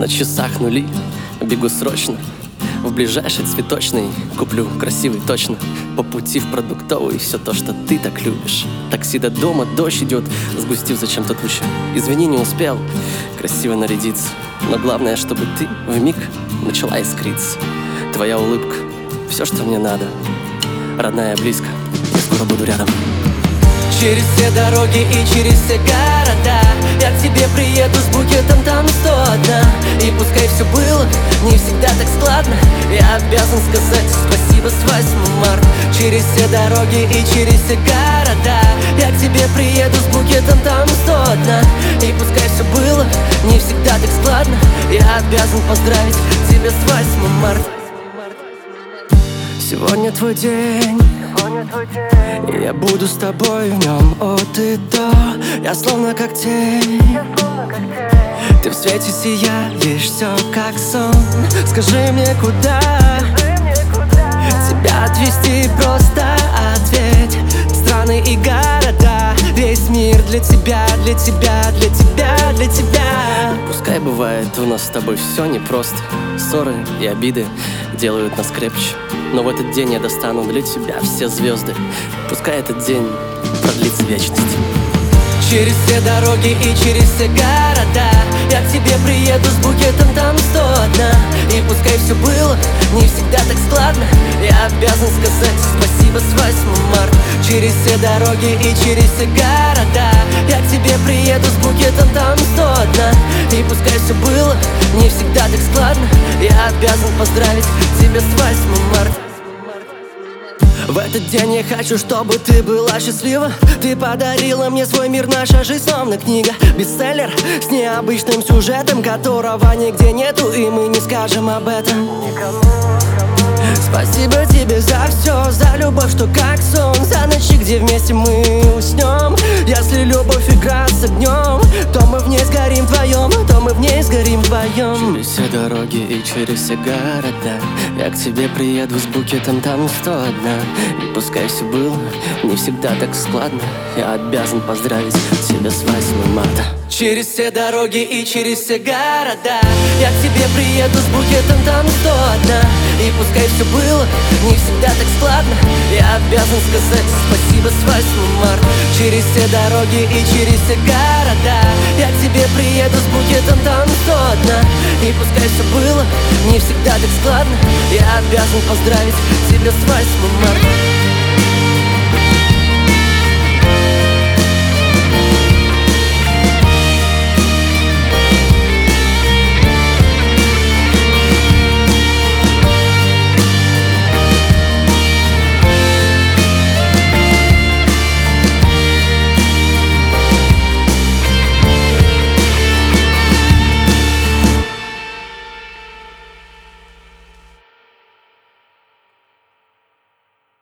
На часах нули, бегу срочно в ближайший цветочный, куплю красивый точно. По пути в продуктовый все то, что ты так любишь. Такси до дома, дождь идет, сгустив зачем-то тучи. Извини, не успел красиво нарядиться, но главное, чтобы ты вмиг начала искриться. Твоя улыбка, все, что мне надо. Родная, близко, я скоро буду рядом. Через все дороги и через все города я к тебе приеду с букетом, там 101. И пускай все было не всегда так складно, я обязан сказать спасибо с 8 марта. Через все дороги и через все города я к тебе приеду с букетом, там 101. И пускай все было не всегда так складно, я обязан поздравить тебя с 8 марта. Сегодня твой день, и я буду с тобой в нем от и до. Я словно как тень, ты в свете сияешь, все как сон. Скажи мне, куда тебя отвезти, просто ответь. Страны и города, весь мир для тебя, для тебя, для тебя, для тебя. Пускай бывает у нас с тобой все непросто. Ссоры и обиды делают нас крепче, но в этот день я достану для тебя все звезды. Пускай этот день продлится вечность. Через все дороги и через все города я к тебе приеду с букетом, там 101. И пускай все было не всегда так складно, я обязан сказать спасибо с 8 марта. Через все дороги и через все города я к тебе приеду с букетом, там 101. И пускай все было не всегда так складно, я обязан поздравить тебя с 8 марта. В этот день я хочу, чтобы ты была счастлива. Ты подарила мне свой мир, наша жизнь словно книга. Бестселлер с необычным сюжетом, которого нигде нету, и мы не скажем об этом никому. Спасибо тебе за все, за любовь, что как сон, за ночи, где вместе мы уснем. Если любовь игра с огнем, то мы в ней сгорим вдвоем, то мы в ней сгорим вдвоем. Через все дороги и через все города я к тебе приеду с букетом, там 101. И пускай все было не всегда так складно, я обязан поздравить тебя с 8 марта. Через все дороги и через все города я к тебе приеду с букетом, там 101. И пускай все было не всегда так складно, я обязан сказать спасибо с 8 марта. Через все дороги и через все города я к тебе приеду с букетом, там 101. И пускай все было не всегда так складно, я обязан поздравить тебя с 8 марта.